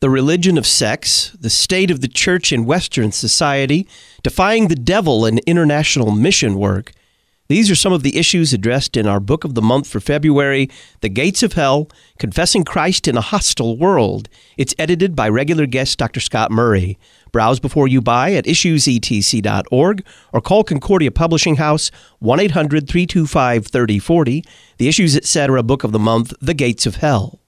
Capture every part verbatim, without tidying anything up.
the religion of sex, the state of the church in Western society, defying the devil and international mission work. These are some of the issues addressed in our book of the month for February, The Gates of Hell, Confessing Christ in a Hostile World. It's edited by regular guest Doctor Scott Murray. Browse before you buy at issues e t c dot org or call Concordia Publishing House one eight hundred, three two five, three oh four oh. The Issues Etc. book of the month, The Gates of Hell.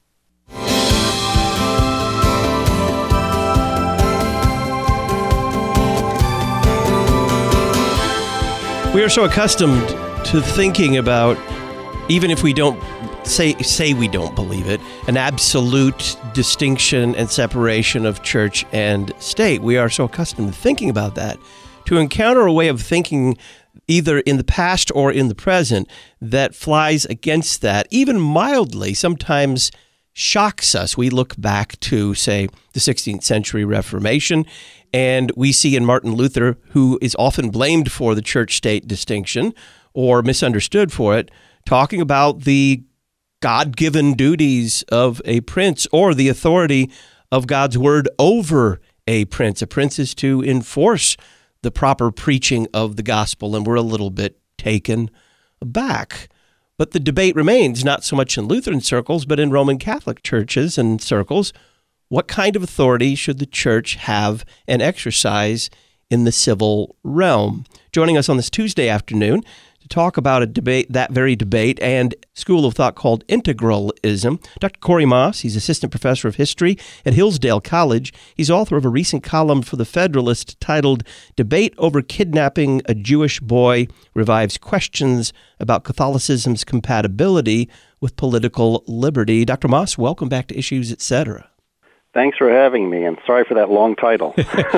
We are so accustomed to thinking about, even if we don't say say we don't believe it, an absolute distinction and separation of church and state. We are so accustomed to thinking about that. To encounter a way of thinking either in the past or in the present that flies against that, even mildly, sometimes shocks us. We look back to, say, the sixteenth century Reformation, and we see in Martin Luther, who is often blamed for the church-state distinction or misunderstood for it, talking about the God-given duties of a prince or the authority of God's word over a prince. A prince is to enforce the proper preaching of the gospel, and we're a little bit taken aback. But the debate remains, not so much in Lutheran circles, but in Roman Catholic churches and circles. What kind of authority should the church have and exercise in the civil realm? Joining us on this Tuesday afternoon to talk about a debate, that very debate, and school of thought called integralism, Doctor Corey Moss. He's assistant professor of history at Hillsdale College. He's author of a recent column for The Federalist titled "Debate Over Kidnapping a Jewish Boy Revives Questions About Catholicism's Compatibility with Political Liberty." Doctor Moss, welcome back to Issues Etc. Thanks for having me, and sorry for that long title.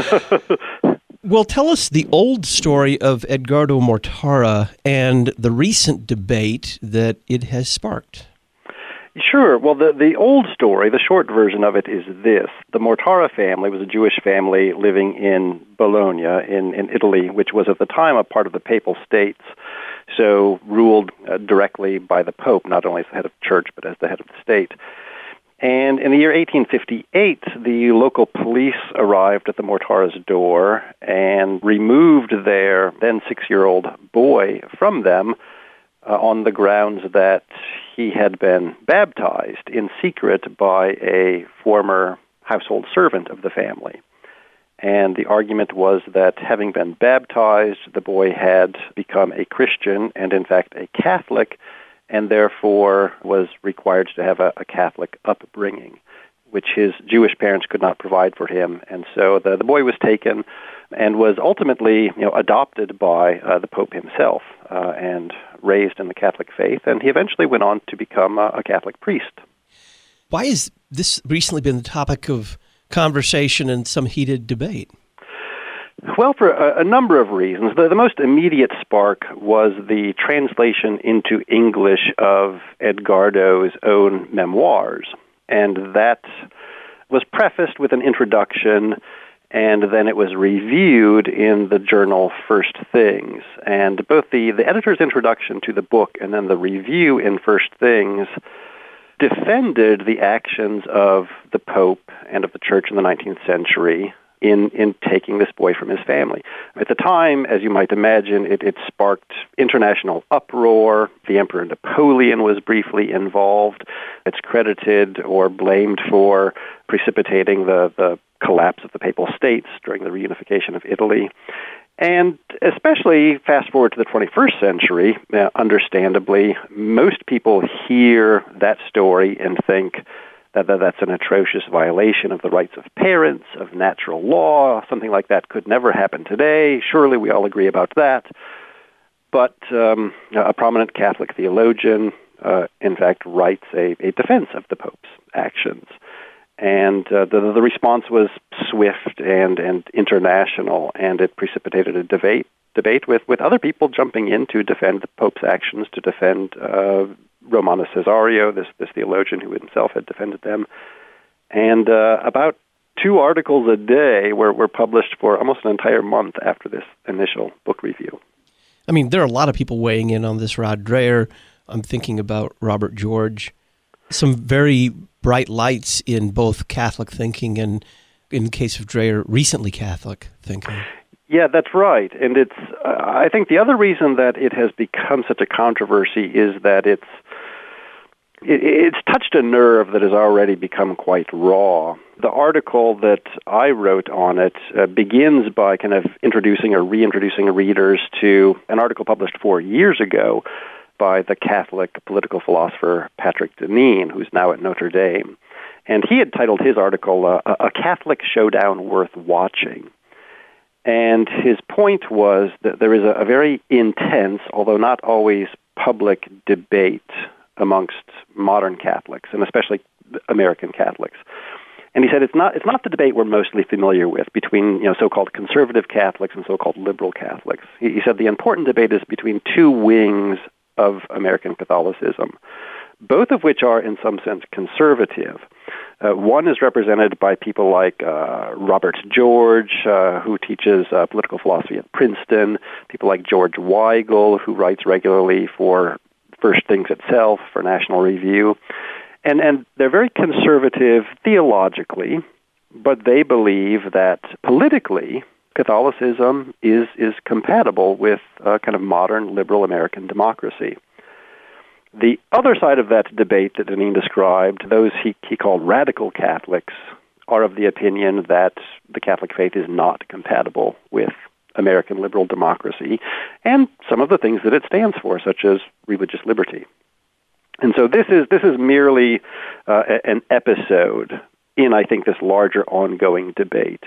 Well, tell us the old story of Edgardo Mortara and the recent debate that it has sparked. Sure. Well, the, the old story, the short version of it is this. The Mortara family was a Jewish family living in Bologna in, in Italy, which was at the time a part of the Papal States, so ruled uh, directly by the Pope, not only as the head of the church, but as the head of the state. And in the year eighteen fifty-eight, the local police arrived at the Mortara's door and removed their then six-year-old boy from them uh, on the grounds that he had been baptized in secret by a former household servant of the family. And the argument was that having been baptized, the boy had become a Christian and, in fact, a Catholic, and therefore was required to have a, a Catholic upbringing, which his Jewish parents could not provide for him. And so the, the boy was taken and was ultimately, you know, adopted by uh, the Pope himself uh, and raised in the Catholic faith. And he eventually went on to become a, a Catholic priest. Why has this recently been the topic of conversation and some heated debate? Well, for a, a number of reasons. The, the most immediate spark was the translation into English of Edgardo's own memoirs. And that was prefaced with an introduction, and then it was reviewed in the journal First Things. And both the, the editor's introduction to the book and then the review in First Things defended the actions of the Pope and of the Church in the nineteenth century in, in taking this boy from his family. At the time, as you might imagine, it, it sparked international uproar. The Emperor Napoleon was briefly involved. It's credited or blamed for precipitating the, the collapse of the Papal States during the reunification of Italy. And especially fast forward to the twenty-first century, uh, understandably, most people hear that story and think that, that that's an atrocious violation of the rights of parents, of natural law. Something like that could never happen today. Surely we all agree about that. But um, a prominent Catholic theologian, uh, in fact, writes a, a defense of the Pope's actions. And uh, the, the response was swift and, and international, and it precipitated a debate debate with, with other people jumping in to defend the Pope's actions, to defend uh, Romano Cesario, this, this theologian who himself had defended them. And uh, about two articles a day were, were published for almost an entire month after this initial book review. I mean, there are a lot of people weighing in on this. Rod Dreher, I'm thinking about Robert George. Some very bright lights in both Catholic thinking and, in the case of Dreher, recently Catholic thinking. Yeah, that's right. And it's, uh, I think the other reason that it has become such a controversy is that it's, it, it's touched a nerve that has already become quite raw. The article that I wrote on it uh, begins by kind of introducing or reintroducing readers to an article published four years ago by the Catholic political philosopher Patrick Deneen, who's now at Notre Dame. And he had titled his article, uh, A Catholic Showdown Worth Watching. And his point was that there is a, a very intense, although not always public, debate amongst modern Catholics, and especially American Catholics. And he said it's not it's not the debate we're mostly familiar with between you know so-called conservative Catholics and so-called liberal Catholics. He, he said the important debate is between two wings of American Catholicism, both of which are in some sense conservative. Uh, one is represented by people like uh, Robert George, uh, who teaches uh, political philosophy at Princeton, people like George Weigel, who writes regularly for First Things Itself, for National Review. And, and they're very conservative theologically, but they believe that politically, Catholicism is, is compatible with uh, kind of modern liberal American democracy. The other side of that debate that Deneen described, those he, he called radical Catholics, are of the opinion that the Catholic faith is not compatible with American liberal democracy and some of the things that it stands for, such as religious liberty. And so this is this is merely uh, an episode in, I think, this larger ongoing debate.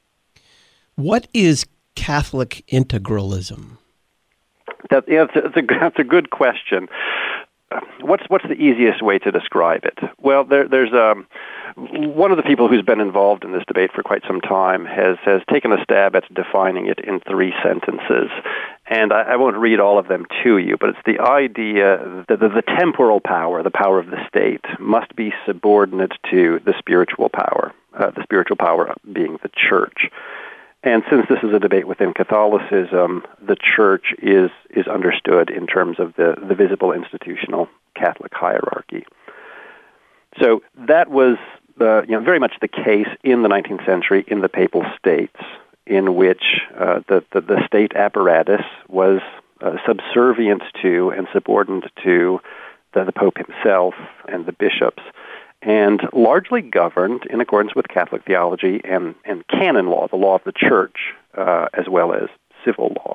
What is Catholic integralism? That, yeah, that's, a, that's, a, that's a good question. What's what's the easiest way to describe it? Well, there, there's um, one of the people who's been involved in this debate for quite some time has, has taken a stab at defining it in three sentences. And I, I won't read all of them to you, but it's the idea that the, the temporal power, the power of the state, must be subordinate to the spiritual power, uh, the spiritual power being the church. And since this is a debate within Catholicism, the church is is understood in terms of the, the visible institutional Catholic hierarchy. So that was uh, you know, very much the case in the nineteenth century in the Papal States, in which uh, the, the, the state apparatus was uh, subservient to and subordinate to the, the Pope himself and the bishops, and largely governed in accordance with Catholic theology and, and canon law, the law of the church, uh, as well as civil law.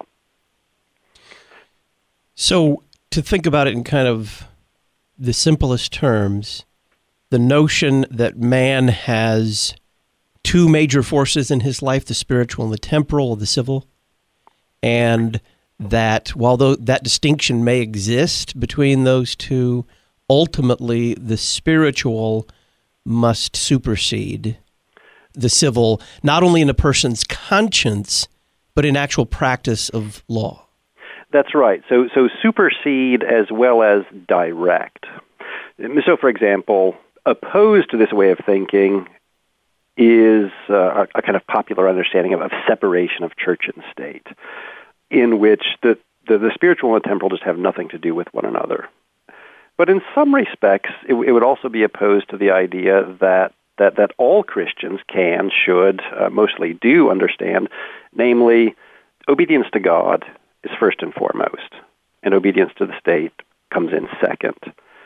So to think about it in kind of the simplest terms, the notion that man has two major forces in his life, the spiritual and the temporal, or the civil, and that while though that distinction may exist between those two, ultimately, the spiritual must supersede the civil, not only in a person's conscience, but in actual practice of law. That's right. So, so supersede as well as direct. So, for example, opposed to this way of thinking is uh, a, a kind of popular understanding of, of separation of church and state, in which the, the, the spiritual and the temporal just have nothing to do with one another. But in some respects, it, it would also be opposed to the idea that that, that all Christians can, should, uh, mostly do understand, namely, obedience to God is first and foremost, and obedience to the state comes in second,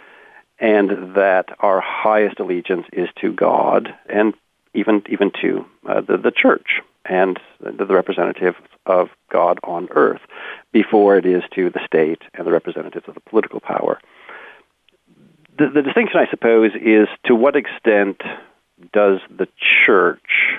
and that our highest allegiance is to God and even even to uh, the, the church and the, the representative of God on earth, before it is to the state and the representatives of the political power. The, the distinction, I suppose, is to what extent does the church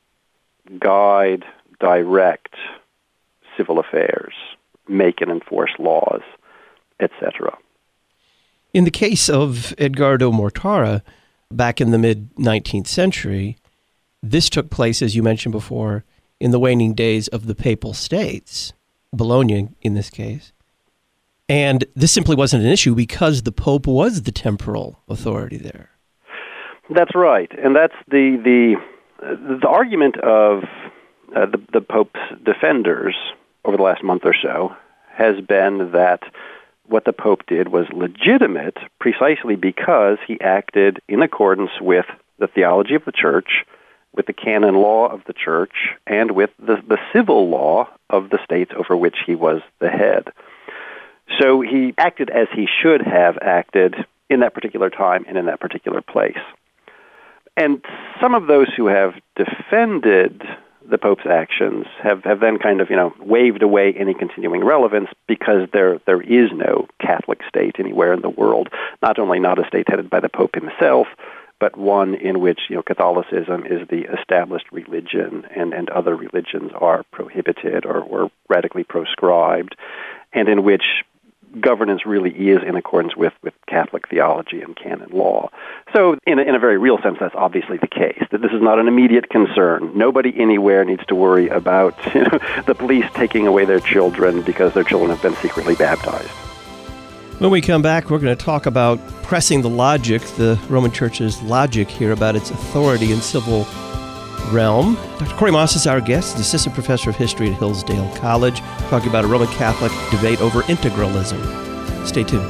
guide, direct civil affairs, make and enforce laws, et cetera. In the case of Edgardo Mortara, back in the mid-nineteenth century, this took place, as you mentioned before, in the waning days of the Papal States, Bologna in this case. And this simply wasn't an issue because the Pope was the temporal authority there. That's right. And that's the the, uh, the argument of uh, the, the Pope's defenders over the last month or so has been that what the Pope did was legitimate precisely because he acted in accordance with the theology of the Church, with the canon law of the Church, and with the, the civil law of the states over which he was the head. So he acted as he should have acted in that particular time and in that particular place. And some of those who have defended the Pope's actions have, have then kind of, you know, waved away any continuing relevance because there there is no Catholic state anywhere in the world, not only not a state headed by the Pope himself, but one in which, you know, Catholicism is the established religion and, and other religions are prohibited or, or radically proscribed, and in which governance really is in accordance with, with Catholic theology and canon law. So in a, in a very real sense, that's obviously the case, that this is not an immediate concern. Nobody anywhere needs to worry about, you know, the police taking away their children because their children have been secretly baptized. When we come back, we're going to talk about pressing the logic, the Roman Church's logic here about its authority in civil realm. Doctor Corey Moss is our guest, the assistant professor of history at Hillsdale College, talking about a Roman Catholic debate over integralism. Stay tuned.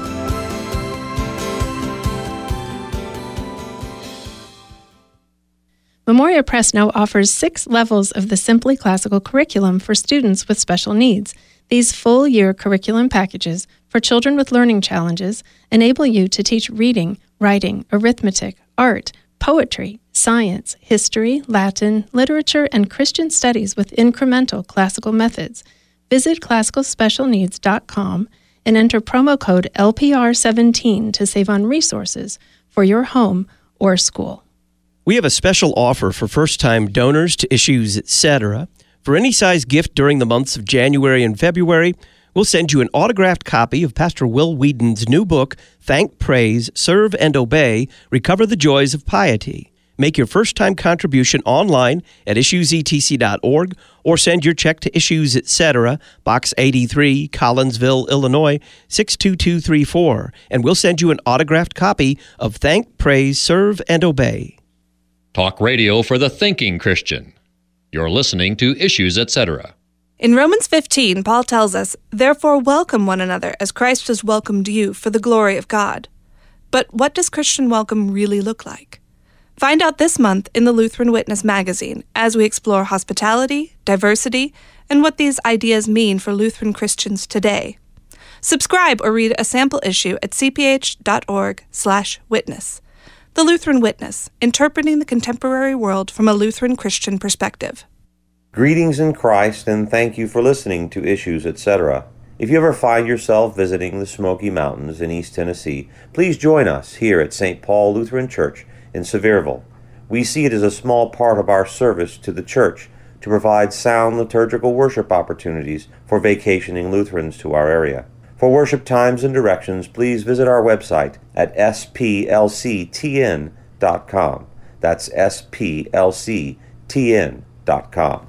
Memoria Press now offers six levels of the Simply Classical curriculum for students with special needs. These full-year curriculum packages for children with learning challenges enable you to teach reading, writing, arithmetic, art, poetry, science, history, Latin, literature, and Christian studies with incremental classical methods. Visit classical special needs dot com and enter promo code L P R seventeen to save on resources for your home or school. We have a special offer for first-time donors to Issues, et cetera. For any size gift during the months of January and February, we'll send you an autographed copy of Pastor Will Whedon's new book, Thank, Praise, Serve, and Obey, Recover the Joys of Piety. Make your first-time contribution online at issues e t c dot org or send your check to Issues, et cetera, Box eighty-three, Collinsville, Illinois, six two two three four, and we'll send you an autographed copy of Thank, Praise, Serve, and Obey. Talk radio for the thinking Christian. You're listening to Issues, et cetera. In Romans fifteen, Paul tells us, "Therefore welcome one another as Christ has welcomed you for the glory of God." But what does Christian welcome really look like? Find out this month in the Lutheran Witness magazine as we explore hospitality, diversity, and what these ideas mean for Lutheran Christians today. Subscribe or read a sample issue at c p h dot org slash witness. The Lutheran Witness, interpreting the contemporary world from a Lutheran Christian perspective. Greetings in Christ, and thank you for listening to Issues, et cetera. If you ever find yourself visiting the Smoky Mountains in East Tennessee, please join us here at Saint Paul Lutheran Church in Sevierville. We see it as a small part of our service to the church to provide sound liturgical worship opportunities for vacationing Lutherans to our area. For worship times and directions, please visit our website at s p l c t n dot com. That's s p l c t n dot com.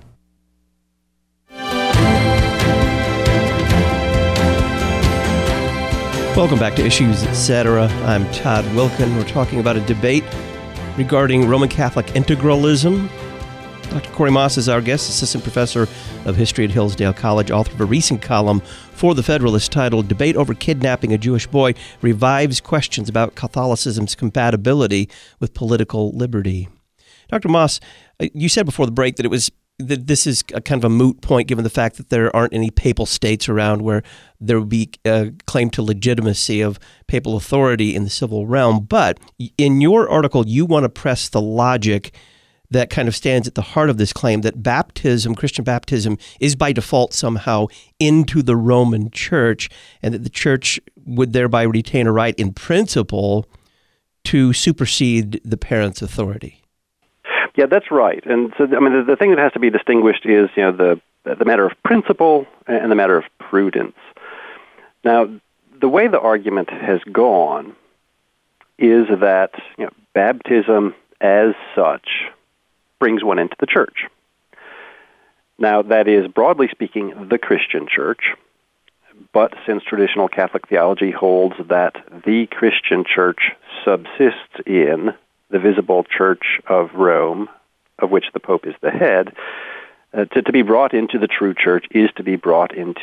Welcome back to Issues, et cetera. I'm Todd Wilkin. We're talking about a debate regarding Roman Catholic integralism. Doctor Corey Moss is our guest, assistant professor of history at Hillsdale College, author of a recent column for The Federalist titled "Debate Over Kidnapping a Jewish Boy Revives Questions About Catholicism's Compatibility with Political Liberty." Doctor Moss, you said before the break that it was that this is a kind of a moot point given the fact that there aren't any papal states around where there would be a claim to legitimacy of papal authority in the civil realm. But in your article, you want to press the logic that kind of stands at the heart of this claim that baptism, Christian baptism, is by default somehow into the Roman Church, and that the Church would thereby retain a right in principle to supersede the parent's authority. Yeah, that's right. And so, I mean, the, the thing that has to be distinguished is, you know, the the matter of principle and the matter of prudence. Now, the way the argument has gone is that, you know, baptism as such brings one into the church. Now, that is, broadly speaking, the Christian church. But since traditional Catholic theology holds that the Christian church subsists in the visible Church of Rome, of which the Pope is the head, uh, to, to be brought into the true church is to be brought into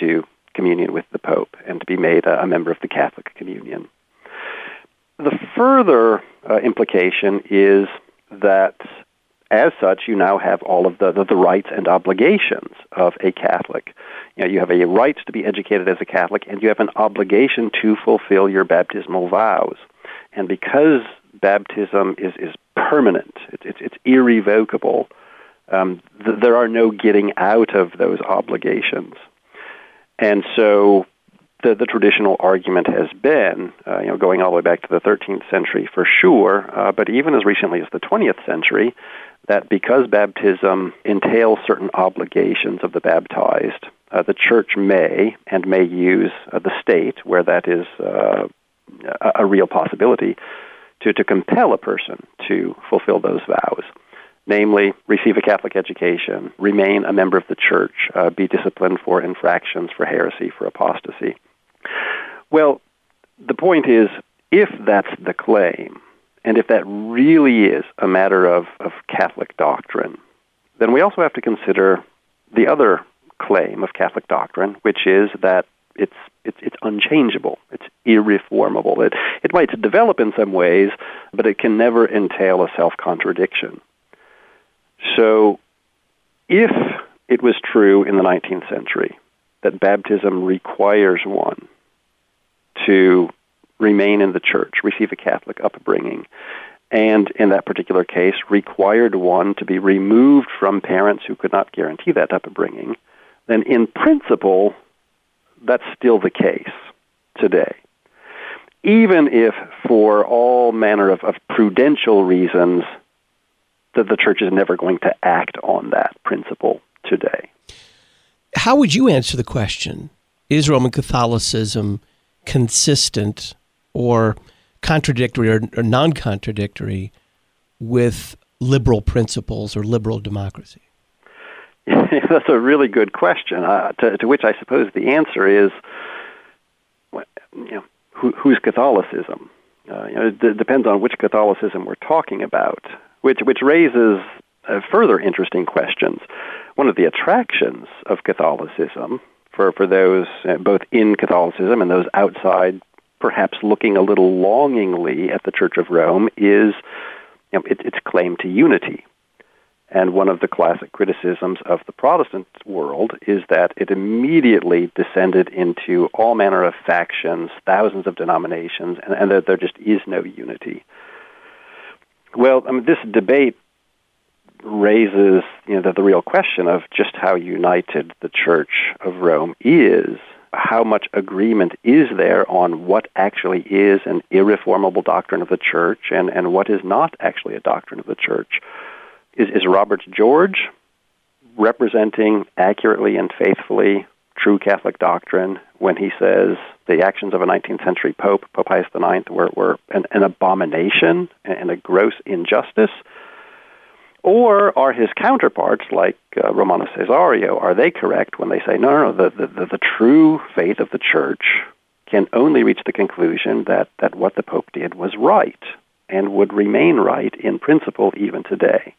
communion with the Pope and to be made a, a member of the Catholic communion. The further uh, implication is that, as such, you now have all of the, the, the rights and obligations of a Catholic. You know, you have a right to be educated as a Catholic, and you have an obligation to fulfill your baptismal vows. And because baptism is, is permanent, it, it, it's irrevocable, um, th- there are no getting out of those obligations. And so the, the traditional argument has been, uh, you know, going all the way back to the thirteenth century for sure, uh, but even as recently as the twentieth century, that because baptism entails certain obligations of the baptized, uh, the Church may and may use uh, the state, where that is uh, a, a real possibility, to, to compel a person to fulfill those vows. Namely, receive a Catholic education, remain a member of the Church, uh, be disciplined for infractions, for heresy, for apostasy. Well, the point is, if that's the claim, and if that really is a matter of, of Catholic doctrine, then we also have to consider the other claim of Catholic doctrine, which is that it's it's, it's unchangeable, it's irreformable. It, it might develop in some ways, but it can never entail a self-contradiction. So if it was true in the nineteenth century that baptism requires one to remain in the Church, receive a Catholic upbringing, and in that particular case required one to be removed from parents who could not guarantee that upbringing, then in principle, that's still the case today. Even if for all manner of, of prudential reasons that the Church is never going to act on that principle today. How would you answer the question, is Roman Catholicism consistent or contradictory or, or non-contradictory with liberal principles or liberal democracy? That's a really good question, uh, to, to which I suppose the answer is, you know, who, who's Catholicism? Uh, you know, it d- depends on which Catholicism we're talking about, which which raises uh, further interesting questions. One of the attractions of Catholicism, for, for those uh, both in Catholicism and those outside, perhaps looking a little longingly at the Church of Rome, is you know, it, its claim to unity. And one of the classic criticisms of the Protestant world is that it immediately descended into all manner of factions, thousands of denominations, and, and that there just is no unity. Well, I mean, this debate raises you know, the, the real question of just how united the Church of Rome is. How much agreement is there on what actually is an irreformable doctrine of the Church and, and what is not actually a doctrine of the Church? Is, is Robert George representing accurately and faithfully true Catholic doctrine when he says the actions of a nineteenth century Pope, Pope Pius the Ninth, were, were an, an abomination and a gross injustice? Or are his counterparts, like uh, Romanus Caesario, are they correct when they say, no, no, no, the, the, the, the true faith of the Church can only reach the conclusion that, that what the Pope did was right and would remain right in principle even today?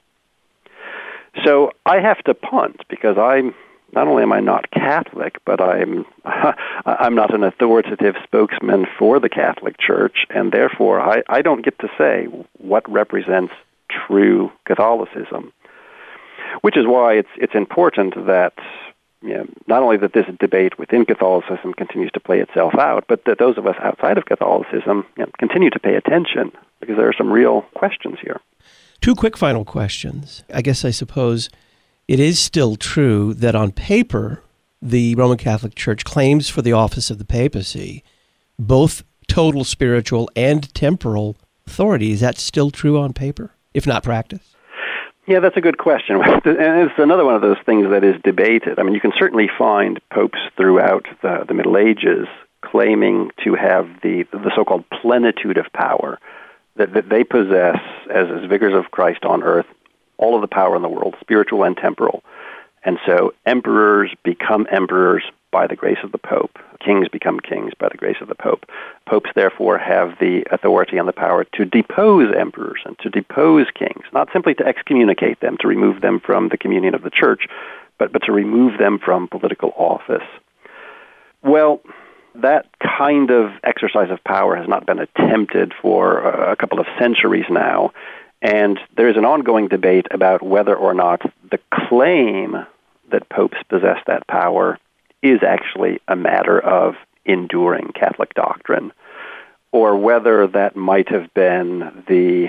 So I have to punt because I'm not only am I not Catholic, but I'm I'm not an authoritative spokesman for the Catholic Church, and therefore I, I don't get to say what represents true Catholicism. Which is why it's it's important that you know, not only that this debate within Catholicism continues to play itself out, but that those of us outside of Catholicism you know, continue to pay attention because there are some real questions here. Two quick final questions. I guess I suppose it is still true that on paper, the Roman Catholic Church claims for the office of the papacy both total spiritual and temporal authority. Is that still true on paper, if not practice? Yeah, that's a good question. And it's another one of those things that is debated. I mean, you can certainly find popes throughout the, the Middle Ages claiming to have the, the so-called plenitude of power, that, that they possess, as, as vicars of Christ on earth, all of the power in the world, spiritual and temporal. And so emperors become emperors by the grace of the Pope. Kings become kings by the grace of the Pope. Popes, therefore, have the authority and the power to depose emperors and to depose kings, not simply to excommunicate them, to remove them from the communion of the Church, but, but to remove them from political office. Well, that kind of exercise of power has not been attempted for a couple of centuries now, and there is an ongoing debate about whether or not the claim that popes possess that power is actually a matter of enduring Catholic doctrine, or whether that might have been the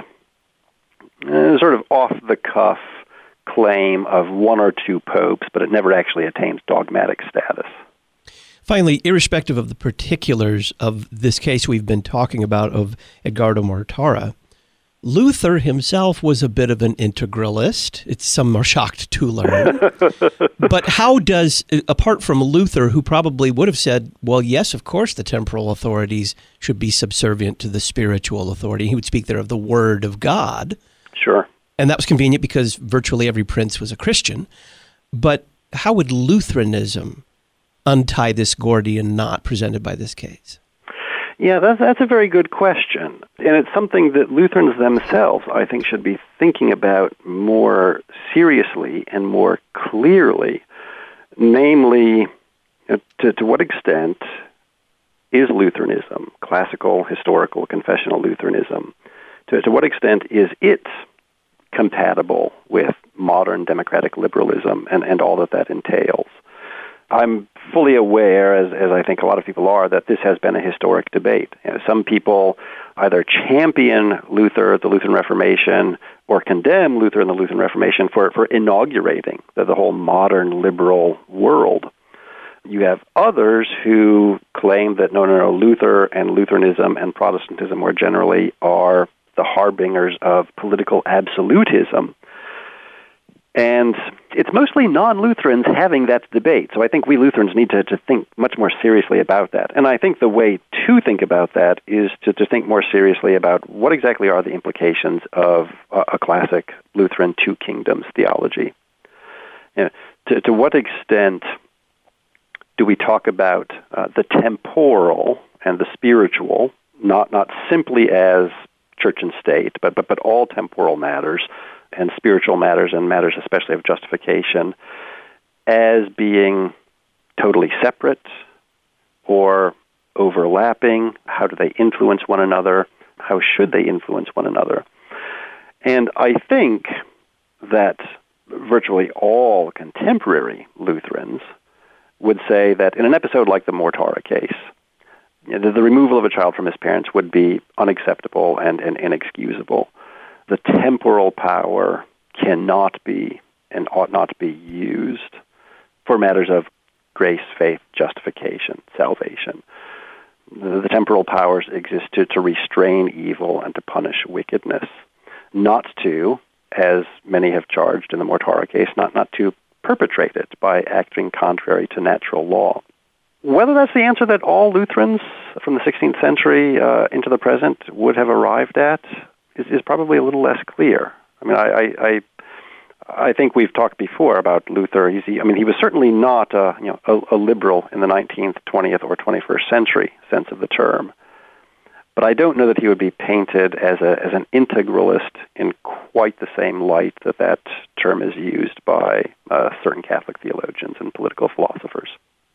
uh, sort of off-the-cuff claim of one or two popes, but it never actually attains dogmatic status. Finally, irrespective of the particulars of this case we've been talking about of Edgardo Mortara, Luther himself was a bit of an integralist. It's some are shocked to learn. But how does, apart from Luther, who probably would have said, well, yes, of course the temporal authorities should be subservient to the spiritual authority. He would speak there of the Word of God. Sure. And that was convenient because virtually every prince was a Christian. But how would Lutheranism untie this Gordian knot presented by this case? Yeah, that's, that's a very good question. And it's something that Lutherans themselves, I think, should be thinking about more seriously and more clearly. Namely, to, to what extent is Lutheranism, classical, historical, confessional Lutheranism, to, to what extent is it compatible with modern democratic liberalism and, and all that that entails? I'm fully aware, as, as I think a lot of people are, that this has been a historic debate. You know, some people either champion Luther, the Lutheran Reformation, or condemn Luther and the Lutheran Reformation for, for inaugurating the, the whole modern liberal world. You have others who claim that no, no, no, Luther and Lutheranism and Protestantism more generally are the harbingers of political absolutism. And it's mostly non-Lutherans having that debate. So I think we Lutherans need to, to think much more seriously about that. And I think the way to think about that is to, to think more seriously about what exactly are the implications of a, a classic Lutheran two kingdoms theology. You know, to, to what extent do we talk about uh, the temporal and the spiritual, not not simply as church and state, but but, but all temporal matters, and spiritual matters and matters especially of justification, as being totally separate or overlapping? How do they influence one another? How should they influence one another? And I think that virtually all contemporary Lutherans would say that in an episode like the Mortara case, you know, the, the removal of a child from his parents would be unacceptable and, and inexcusable. The temporal power cannot be and ought not be used for matters of grace, faith, justification, salvation. The, the temporal powers exist to, to restrain evil and to punish wickedness, not to, as many have charged in the Mortara case, not, not to perpetrate it by acting contrary to natural law. Whether that's the answer that all Lutherans from the sixteenth century uh, into the present would have arrived at is, is probably a little less clear. I mean, I, I, I think we've talked before about Luther. He's, I mean, he was certainly not a, you know, a, a liberal in the nineteenth, twentieth, or twenty-first century sense of the term. But I don't know that he would be painted as a as an integralist in quite the same light that that term is used by uh, certain Catholic theologians and political philosophers.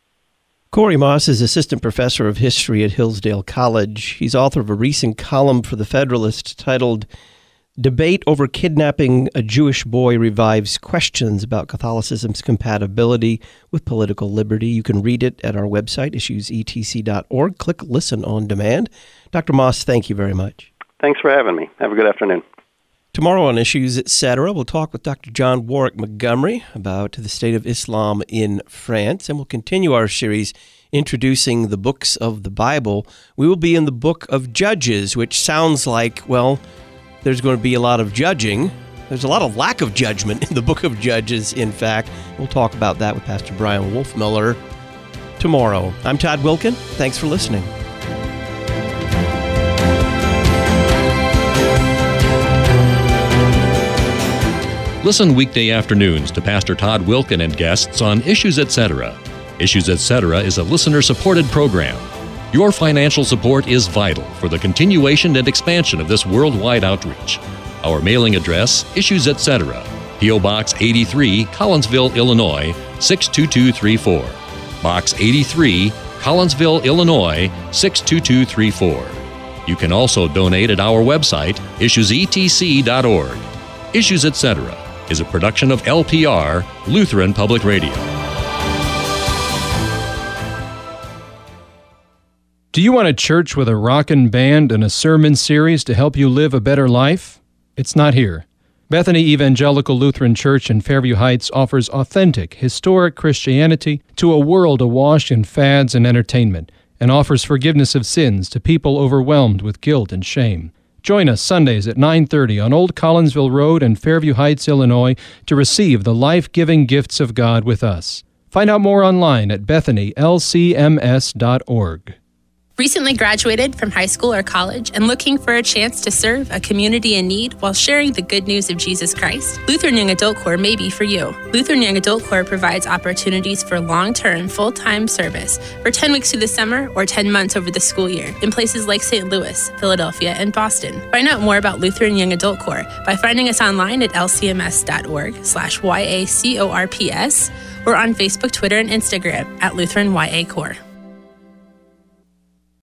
Corey Moss is assistant professor of history at Hillsdale College. He's author of a recent column for The Federalist titled Debate Over Kidnapping a Jewish Boy Revives Questions About Catholicism's Compatibility with Political Liberty. You can read it at our website, issues e t c dot org. Click Listen on Demand. Doctor Moss, thank you very much. Thanks for having me. Have a good afternoon. Tomorrow on Issues, et cetera, we'll talk with Doctor John Warwick Montgomery about the state of Islam in France, and we'll continue our series introducing the books of the Bible. We will be in the book of Judges, which sounds like, well, there's going to be a lot of judging. There's a lot of lack of judgment in the book of Judges, in fact. We'll talk about that with Pastor Brian Wolfmiller tomorrow. I'm Todd Wilken. Thanks for listening. Listen weekday afternoons to Pastor Todd Wilken and guests on Issues et cetera. Issues et cetera is a listener-supported program. Your financial support is vital for the continuation and expansion of this worldwide outreach. Our mailing address, Issues et cetera, P O. Box eighty-three, Collinsville, Illinois, six two two three four. Box eighty-three, Collinsville, Illinois, six two two three four. You can also donate at our website, issues e t c dot org. Issues Etc. is a production of L P R, Lutheran Public Radio. Do you want a church with a rockin' band and a sermon series to help you live a better life? It's not here. Bethany Evangelical Lutheran Church in Fairview Heights offers authentic, historic Christianity to a world awash in fads and entertainment, and offers forgiveness of sins to people overwhelmed with guilt and shame. Join us Sundays at nine thirty on Old Collinsville Road in Fairview Heights, Illinois, to receive the life-giving gifts of God with us. Find out more online at bethany l c m s dot org. Recently graduated from high school or college and looking for a chance to serve a community in need while sharing the good news of Jesus Christ? Lutheran Young Adult Corps may be for you. Lutheran Young Adult Corps provides opportunities for long-term, full-time service for ten weeks through the summer or ten months over the school year in places like Saint Louis, Philadelphia, and Boston. Find out more about Lutheran Young Adult Corps by finding us online at l c m s dot org slash y a c o r p s or on Facebook, Twitter, and Instagram at Lutheran Y A Corps.